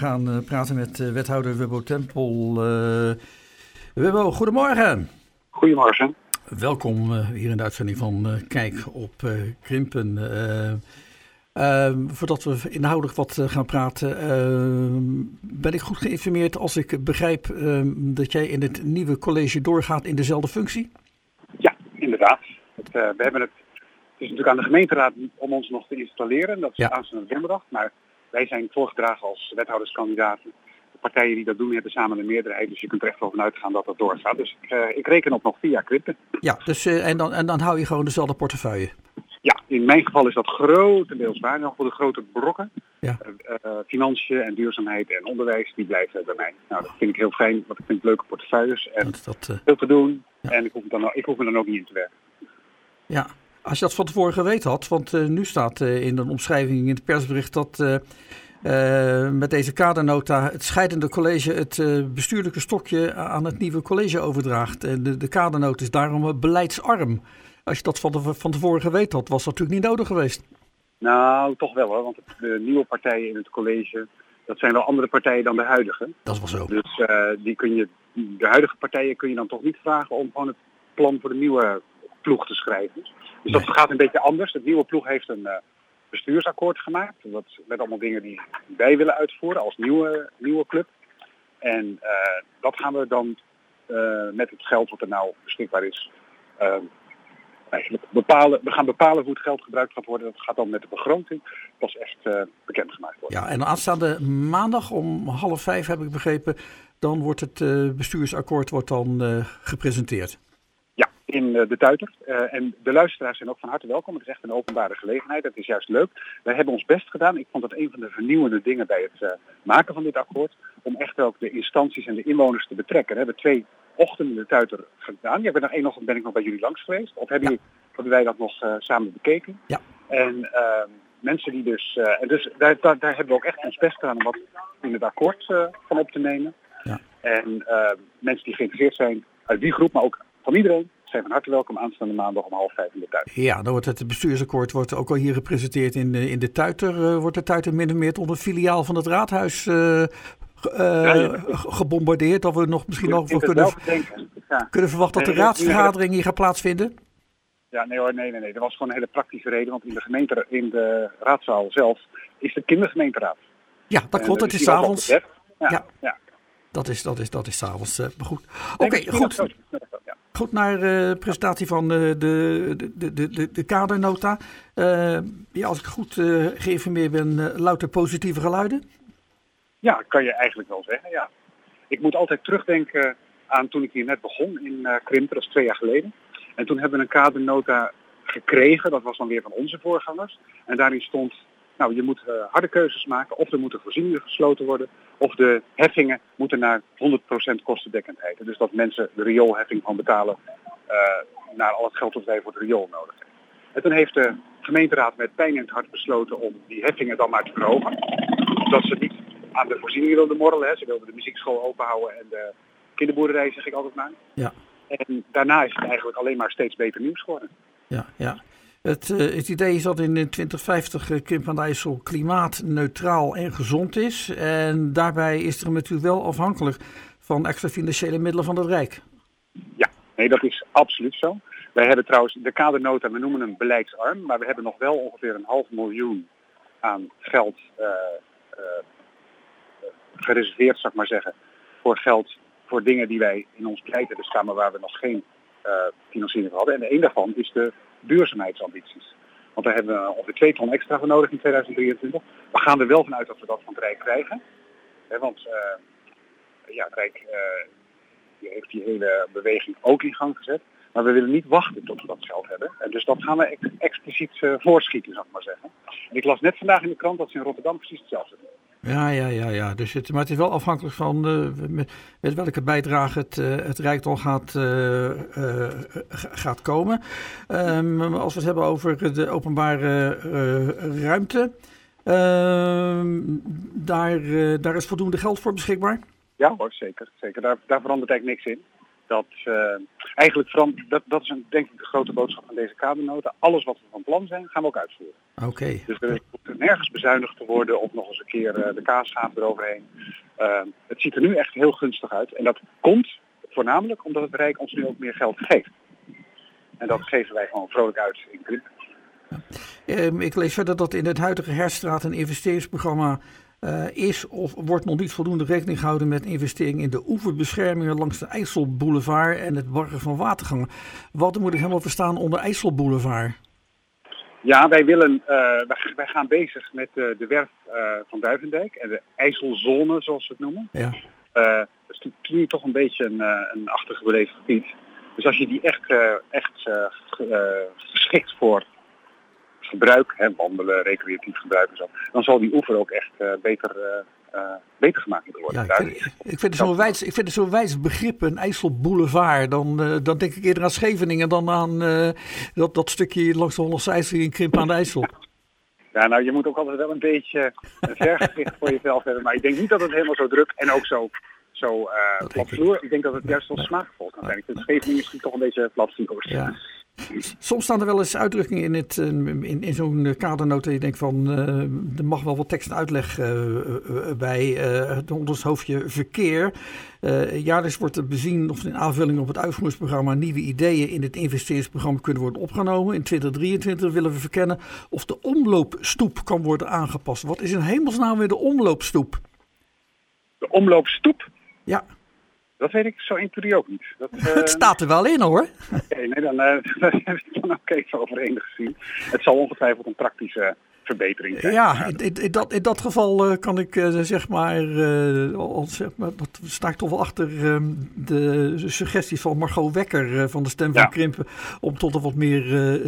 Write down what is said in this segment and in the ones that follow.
gaan praten met wethouder Wubbo Tempel. Wubbo, goedemorgen. Goedemorgen. Welkom hier in de uitzending van Kijk op Krimpen. Voordat we inhoudelijk wat gaan praten, ben ik goed geïnformeerd als ik begrijp dat jij in het nieuwe college doorgaat in dezelfde functie? Ja, inderdaad. Het is natuurlijk aan de gemeenteraad om ons nog te installeren. Dat is aanstaande donderdag. Maar wij zijn voorgedragen als wethouderskandidaten. De partijen die dat doen hebben samen een meerderheid. Dus je kunt er echt wel van uitgaan dat dat doorgaat. Dus ik reken op nog 4 jaar Krimpen. Ja, dus, en dan hou je gewoon dezelfde portefeuille? Ja, in mijn geval is dat grotendeels waar. Nog voor de grote brokken. Ja. Financiën en duurzaamheid en onderwijs, die blijven bij mij. Nou, dat vind ik heel fijn, want ik vind leuke portefeuilles en veel te doen. Ja. En ik hoef me dan ook niet in te werken. Ja, als je dat van tevoren geweten had, want nu staat in een omschrijving in het persbericht dat met deze kadernota het scheidende college het bestuurlijke stokje aan het nieuwe college overdraagt. En de kadernota is daarom beleidsarm. Als je dat van tevoren geweten had, was dat natuurlijk niet nodig geweest. Nou, toch wel hoor, want de nieuwe partijen in het college, dat zijn wel andere partijen dan de huidige. Dat is wel zo. Dus de huidige partijen kun je dan toch niet vragen om gewoon het plan voor de nieuwe ploeg te schrijven. Dus dat gaat een beetje anders. De nieuwe ploeg heeft een bestuursakkoord gemaakt. Met allemaal dingen die wij willen uitvoeren als nieuwe club. En dat gaan we dan met het geld wat er nou beschikbaar is eigenlijk bepalen. We gaan bepalen hoe het geld gebruikt gaat worden. Dat gaat dan met de begroting pas echt bekendgemaakt worden. Ja, en aanstaande maandag om 4:30 heb ik begrepen, dan wordt het bestuursakkoord gepresenteerd. Ja, in de Tuiter. En de luisteraars zijn ook van harte welkom. Het is echt een openbare gelegenheid. Het is juist leuk. Wij hebben ons best gedaan. Ik vond het een van de vernieuwende dingen bij het maken van dit akkoord. Om echt ook de instanties en de inwoners te betrekken. We hebben 2 ochtenden de Tuiter gedaan. Ja, één ochtend ben ik nog bij jullie langs geweest. Of hebben wij dat nog samen bekeken? Ja. En mensen die dus daar hebben we ook echt ons best gedaan om wat in het akkoord van op te nemen. Ja. En mensen die geïnteresseerd zijn uit die groep, maar ook van iedereen, zijn van harte welkom aanstaande maandag om 4:30 in de Tuiter. Ja, dan wordt het bestuursakkoord ook al hier gepresenteerd in de Tuiter. Wordt de Tuiter min of meer onder filiaal van het raadhuis gebombardeerd? Dat we nog misschien nog kunnen verwachten dat de raadsvergadering hier gaat plaatsvinden? Ja, nee. Er was gewoon een hele praktische reden, want in de raadzaal zelf is de kindergemeenteraad. Ja, dat klopt. Het is 's avonds. Ja. Dat is 's avonds. Maar goed. Oké, goed. Goed, naar de presentatie van de kadernota. Als ik goed geïnformeerd ben, louter positieve geluiden? Ja, kan je eigenlijk wel zeggen, ja. Ik moet altijd terugdenken aan toen ik hier net begon in Krimpen, dat is 2 jaar geleden. En toen hebben we een kadernota gekregen, dat was dan weer van onze voorgangers. En daarin stond, nou, je moet harde keuzes maken, of er moeten voorzieningen gesloten worden, of de heffingen moeten naar 100% kostendekkendheid. Dus dat mensen de rioolheffing gaan betalen naar al het geld dat wij voor het riool nodig hebben. En toen heeft de gemeenteraad met pijn in het hart besloten om die heffingen dan maar te verhogen. Dat ze niet aan de voorzieningen wilden morrelen. Hè. Ze wilden de muziekschool openhouden en de kinderboerderij, zeg ik altijd maar. Ja. En daarna is het eigenlijk alleen maar steeds beter nieuws geworden. Ja. Het idee is dat in 2050 Krimpen aan de IJssel klimaatneutraal en gezond is. En daarbij is er natuurlijk wel afhankelijk van extra financiële middelen van het Rijk. Ja, nee, dat is absoluut zo. Wij hebben trouwens de kadernota, we noemen hem beleidsarm, maar we hebben nog wel ongeveer 500.000 aan geld gereserveerd, zou ik maar zeggen, voor geld voor dingen die wij in ons beleid hebben staan, maar waar we nog geen financiering hadden. En een daarvan is de duurzaamheidsambities. Want daar hebben we ongeveer 2 ton extra voor nodig in 2023. We gaan er wel vanuit dat we dat van het Rijk krijgen. Want het Rijk heeft die hele beweging ook in gang gezet. Maar we willen niet wachten tot we dat geld hebben. En dus dat gaan we expliciet voorschieten, zou ik maar zeggen. En ik las net vandaag in de krant dat ze in Rotterdam precies hetzelfde doen. Ja. Dus maar het is wel afhankelijk van met welke bijdrage het Rijk dan gaat komen. Als we het hebben over de openbare ruimte, daar is voldoende geld voor beschikbaar? Ja hoor, zeker. Daar verandert eigenlijk niks in. dat eigenlijk dat is denk ik de grote boodschap van deze kadernota. Alles wat we van plan zijn, gaan we ook uitvoeren. Oké. Dus er hoeft nergens bezuinigd te worden of nog eens een keer de kaasschaaf eroverheen. Het ziet er nu echt heel gunstig uit. En dat komt voornamelijk omdat het Rijk ons nu ook meer geld geeft. En dat geven wij gewoon vrolijk uit in Krimpen. Ik lees verder dat in het huidige Herstraat een investeringsprogramma is of wordt nog niet voldoende rekening gehouden met investeringen in de oeverbeschermingen langs de IJsselboulevard en het borgen van watergangen. Wat moet ik helemaal verstaan onder IJsselboulevard? Ja, wij gaan bezig met de werf van Duivendijk en de IJsselzone, zoals we het noemen. Ja. Dat is nu toch een beetje een achtergebleven gebied. Dus als je die echt geschikt voor gebruik, wandelen, recreatief gebruik en zo, dan zal die oever ook echt beter gemaakt moeten worden. Ja, ik vind het zo'n wijs begrip, een IJsselboulevard. Dan denk ik eerder aan Scheveningen dan aan dat stukje langs de Hollandse IJssel in Krimpen aan de IJssel. Ja, nou, je moet ook altijd wel een beetje een vergezicht voor jezelf hebben. Maar ik denk niet dat het helemaal zo druk en ook zo platvloer. Ik denk dat het juist wel smaakvol kan zijn. Ik vind Scheveningen misschien toch een beetje platvloer. Ja. Soms staan er wel eens uitdrukkingen in zo'n kadernota. Je denkt van, er mag wel wat tekst en uitleg bij onder het hoofdje verkeer. Jaarlijks wordt er bezien of in aanvulling op het uitvoeringsprogramma nieuwe ideeën in het investeringsprogramma kunnen worden opgenomen. In 2023 willen we verkennen of de omloopstoep kan worden aangepast. Wat is in hemelsnaam weer de omloopstoep? De omloopstoep? Ja. Dat weet ik zo 1, 2, 3 ook niet. Het staat er wel in hoor. Nee, dan heb ik dan ook even overeen gezien. Het zal ongetwijfeld een praktische verbetering zijn. Ja, in dat geval kan ik zeg maar, dat sta ik toch wel achter de suggestie van Margot Wekker van de Stem van Krimpen. Om tot een wat meer,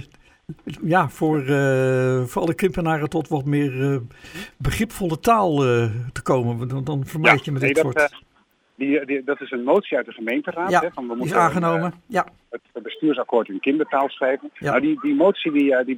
voor alle Krimpenaren tot wat meer begripvolle taal te komen. Dan vermijd je met dit soort... Dat is een motie uit de gemeenteraad. Ja, we moeten is aangenomen. Het bestuursakkoord in kindertaal schrijven. Ja. Nou, die motie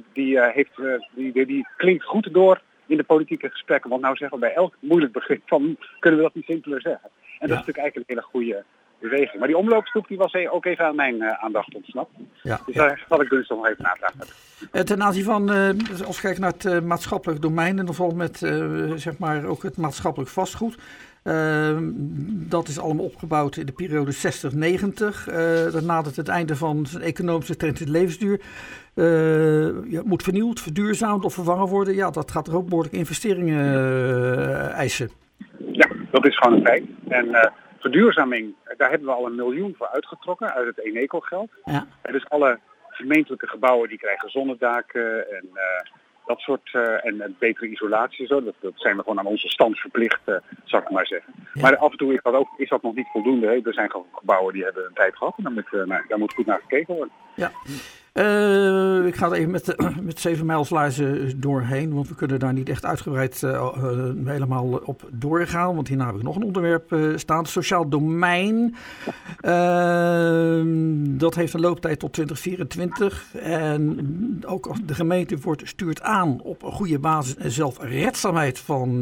die klinkt goed door in de politieke gesprekken. Want nou zeggen we bij elk moeilijk begrip van kunnen we dat niet simpeler zeggen. En dat is natuurlijk eigenlijk een hele goede beweging. Maar die omloopstoep die was ook even aan mijn aandacht ontsnapt. Ja, dus daar zal ik dus nog even navragen. Ten aanzien van, als we kijken naar het maatschappelijk domein en vooral met zeg maar ook het maatschappelijk vastgoed. Dat is allemaal opgebouwd in de periode 60-90. Dat nadert het einde van zijn economische trend in de levensduur. Moet vernieuwd, verduurzaamd of vervangen worden. Ja, dat gaat er ook behoorlijk investeringen eisen. Ja, dat is gewoon een feit. En verduurzaming, daar hebben we al 1 miljoen voor uitgetrokken uit het Eneco-geld. Ja. Dus alle gemeentelijke gebouwen die krijgen zonnedaken en dat soort en betere isolatie. Zo. Dat zijn we gewoon aan onze stand verplicht, zal ik maar zeggen. Ja. Maar af en toe is dat nog niet voldoende. Hè. Er zijn gewoon gebouwen die hebben een tijd gehad en daar moet goed naar gekeken worden. Ja. Ik ga er even met 7 mijlslaarzen doorheen, want we kunnen daar niet echt uitgebreid helemaal op doorgaan. Want hierna heb ik nog een onderwerp staan. Sociaal domein. Dat heeft een looptijd tot 2024. En ook de gemeente stuurt aan op een goede basis en zelfredzaamheid van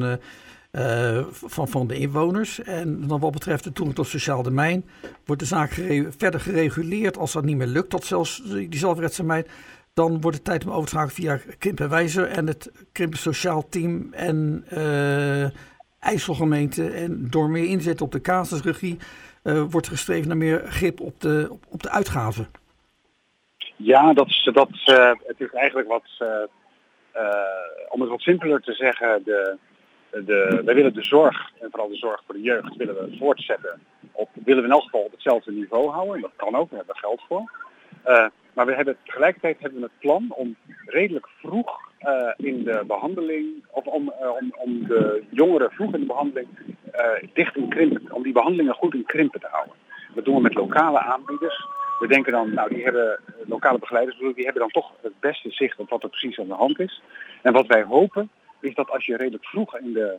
de inwoners. En dan wat betreft de toegang tot sociaal domein wordt de zaak verder gereguleerd. Als dat niet meer lukt, tot zelfs die zelfredzaamheid, dan wordt het tijd om over te schakelen via Krimpen Wijzer en het Krimpen Sociaal Team en IJsselgemeente. En door meer inzet op de casusregie wordt gestreefd naar meer grip op de uitgaven. Ja, het is eigenlijk om het wat simpeler te zeggen, wij willen de zorg, en vooral de zorg voor de jeugd, willen we voortzetten. Willen we in elk geval op hetzelfde niveau houden. En dat kan ook, daar hebben we geld voor. Maar tegelijkertijd hebben we het plan om redelijk vroeg in de behandeling, of om de jongeren vroeg in de behandeling dicht in Krimpen, om die behandelingen goed in Krimpen te houden. Dat doen we met lokale aanbieders. We denken dan, die hebben lokale begeleiders, die hebben dan toch het beste zicht op wat er precies aan de hand is. En wat wij hopen is dat als je redelijk vroeg in de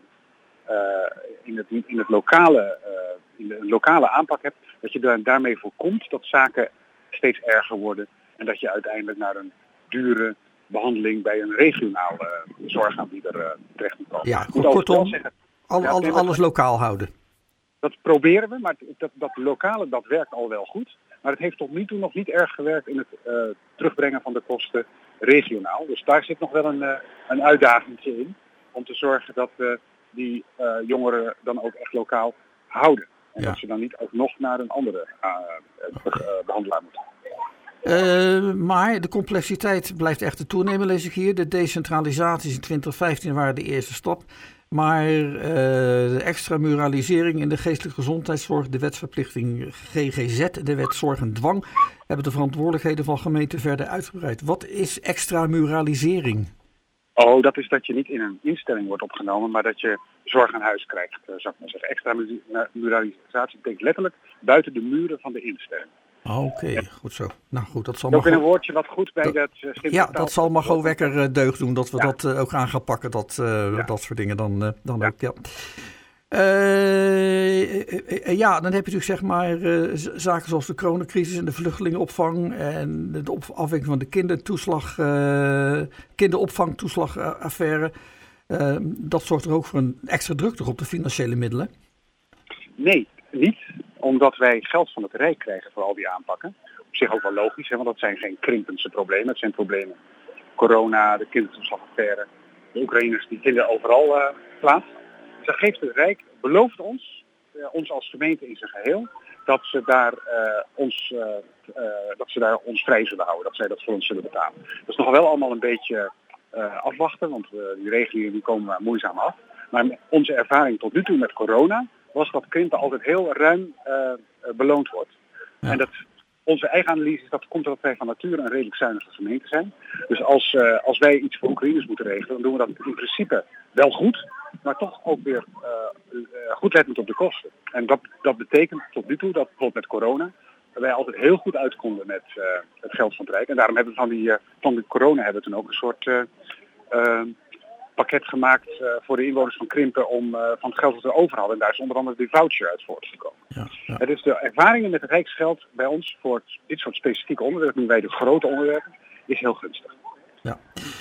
lokale aanpak hebt, dat je daarmee voorkomt dat zaken steeds erger worden en dat je uiteindelijk naar een dure behandeling bij een regionale zorgaanbieder terecht moet komen. Ja, kortom, alles lokaal houden. Dat proberen we, maar dat lokale, dat werkt al wel goed. Maar het heeft tot nu toe nog niet erg gewerkt in het terugbrengen van de kosten regionaal. Dus daar zit nog wel een uitdaging in. Om te zorgen dat we die jongeren dan ook echt lokaal houden. En dat ze dan niet ook nog naar een andere behandelaar moeten. Maar de complexiteit blijft echter toenemen, lees ik hier. De decentralisaties in 2015 waren de eerste stap. Maar de extramuralisering in de geestelijke gezondheidszorg, de wetsverplichting GGZ, de wet zorg en dwang, hebben de verantwoordelijkheden van gemeenten verder uitgebreid. Wat is extramuralisering? Dat is dat je niet in een instelling wordt opgenomen, maar dat je zorg aan huis krijgt, zou ik maar zeggen. Extramuralisatie betekent letterlijk buiten de muren van de instelling. Oké, goed zo. Nou goed, dat zal ook in een woordje wat goed bij dat... Ja, dat zal Margot Wekker deugd doen, dat we dat ook aan gaan pakken, dat soort dingen dan ook, ja. Dan heb je natuurlijk zeg maar zaken zoals de coronacrisis en de vluchtelingenopvang en de afwikkeling van de kinderopvangtoeslagaffaire. Dat zorgt er ook voor een extra druk op de financiële middelen? Nee, niet. Omdat wij geld van het Rijk krijgen voor al die aanpakken. Op zich ook wel logisch, want dat zijn geen krimpendse problemen. Het zijn problemen. Corona, de kindertoeslagaffaire, de Oekraïners die kinderen overal plaatsen. Dus dat geeft het Rijk, belooft ons als gemeente in zijn geheel, dat ze daar ons vrij zullen houden. Dat zij dat voor ons zullen betalen. Dat is nog wel allemaal een beetje afwachten, want die regelingen die komen maar moeizaam af. Maar onze ervaring tot nu toe met corona was dat krimpen altijd heel ruim beloond wordt. Ja. En onze eigen analyse is dat komt omdat wij van nature een redelijk zuinige gemeente zijn. Dus als wij iets voor Oekraïners moeten regelen, dan doen we dat in principe wel goed, maar toch ook weer goed lettend op de kosten. En dat betekent tot nu toe dat bijvoorbeeld met corona wij altijd heel goed uit konden met het geld van het Rijk. En daarom hebben we van de corona hebben we toen ook een soort pakket gemaakt voor de inwoners van Krimpen om van het geld dat we over hadden. En daar is onder andere die voucher uit voortgekomen. Ja. Dus de ervaringen met het Rijksgeld bij ons voor dit soort specifieke onderwerpen, noemen wij de grote onderwerpen, is heel gunstig. Ja.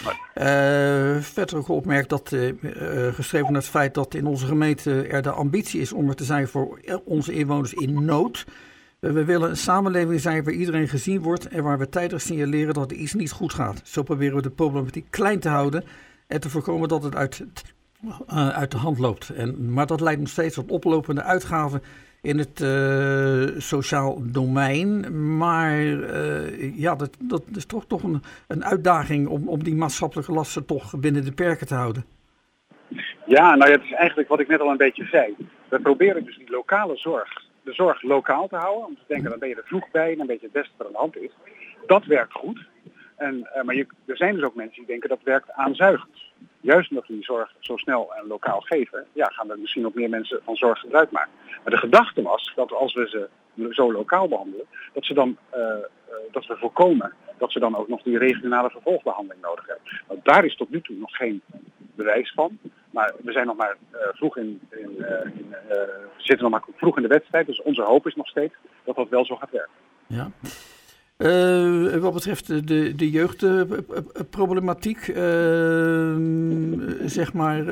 Verder ook opmerkt dat geschreven naar het feit dat in onze gemeente er de ambitie is om er te zijn voor onze inwoners in nood. We willen een samenleving zijn waar iedereen gezien wordt en waar we tijdig signaleren dat er iets niet goed gaat. Zo proberen we de problematiek klein te houden en te voorkomen dat het uit de hand loopt. Maar dat leidt nog steeds tot oplopende uitgaven in het sociaal domein. Maar dat is toch een uitdaging om die maatschappelijke lasten toch binnen de perken te houden. Ja, het is eigenlijk wat ik net al een beetje zei. We proberen dus die lokale zorg, de zorg lokaal te houden. Om te denken, dan ben je er vroeg bij en dan weet je het beste wat aan de hand is. Dat werkt goed. Maar er zijn dus ook mensen die denken dat werkt aanzuigend. Juist omdat we die zorg zo snel en lokaal geven, gaan er misschien ook meer mensen van zorg gebruik maken. Maar de gedachte was dat als we ze zo lokaal behandelen, dat we voorkomen dat ze dan ook nog die regionale vervolgbehandeling nodig hebben. Want daar is tot nu toe nog geen bewijs van. Maar we zijn nog maar zitten nog maar vroeg in de wedstrijd. Dus onze hoop is nog steeds dat dat wel zo gaat werken. Ja. Wat betreft de jeugdproblematiek, zeg maar,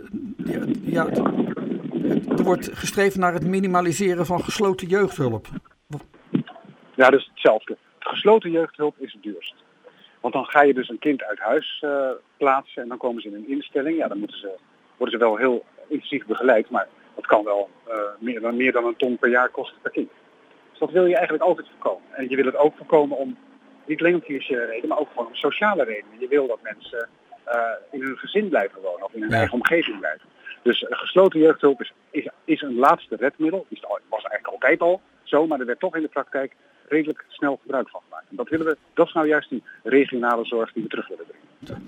er wordt gestreefd naar het minimaliseren van gesloten jeugdhulp. Ja, dus hetzelfde. Gesloten jeugdhulp is het duurst. Want dan ga je dus een kind uit huis plaatsen en dan komen ze in een instelling. Ja, dan worden ze wel heel intensief begeleid, maar dat kan wel meer dan een ton per jaar kosten per kind. Dus dat wil je eigenlijk altijd voorkomen. En je wil het ook voorkomen om, niet alleen om financiële redenen, maar ook gewoon om sociale redenen. Je wil dat mensen in hun gezin blijven wonen of in hun eigen omgeving blijven. Dus gesloten jeugdhulp is een laatste redmiddel. Het was eigenlijk altijd al zo, maar er werd toch in de praktijk redelijk snel gebruik van gemaakt. En dat is nou juist die regionale zorg die we terug willen brengen.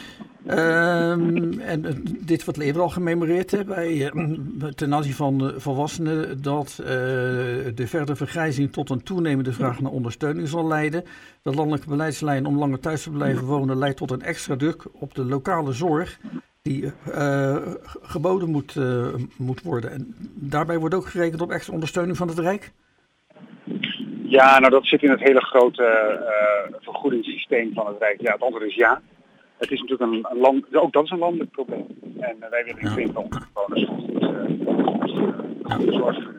En dit wordt eerder al gememoreerd ten aanzien van volwassenen, dat de verdere vergrijzing tot een toenemende vraag naar ondersteuning zal leiden. De landelijke beleidslijn om langer thuis te blijven wonen leidt tot een extra druk op de lokale zorg die geboden moet worden. En daarbij wordt ook gerekend op extra ondersteuning van het Rijk? Ja, dat zit in het hele grote vergoedingssysteem van het Rijk. Ja, het antwoord is ja. Het is natuurlijk ook dat is een landelijk probleem. En wij willen in Krimpen onze bewoners goed zorgen.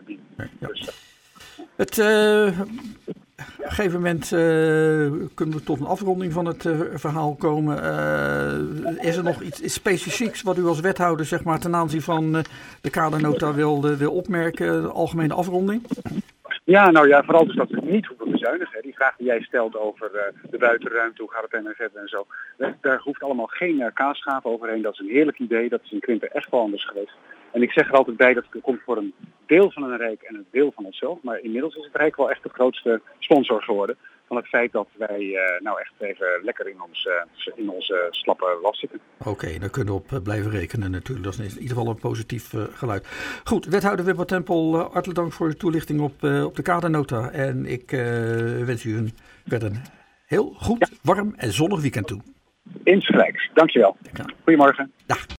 Op een gegeven moment kunnen we tot een afronding van het verhaal komen. Is er nog iets specifieks wat u als wethouder zeg maar, ten aanzien van de kadernota wil opmerken, de algemene afronding? Ja, nou ja, vooral dus dat we niet hoeven bezuinigen. Die vraag die jij stelt over de buitenruimte, hoe gaat het NFZ en zo. Daar hoeft allemaal geen kaasschaaf overheen. Dat is een heerlijk idee. Dat is in Krimpen echt wel anders geweest. En ik zeg er altijd bij dat het komt voor een deel van een Rijk en een deel van onszelf. Maar inmiddels is het Rijk wel echt de grootste sponsor geworden. Van het feit dat wij nou echt even lekker in onze slappe last zitten. Oké, daar kunnen we op blijven rekenen natuurlijk. Dat is in ieder geval een positief geluid. Goed, wethouder Wim van Tempel, hartelijk dank voor de toelichting op de kadernota. En ik wens u een heel goed, warm en zonnig weekend toe. Insgelijks, dankjewel. Goedemorgen. Dag.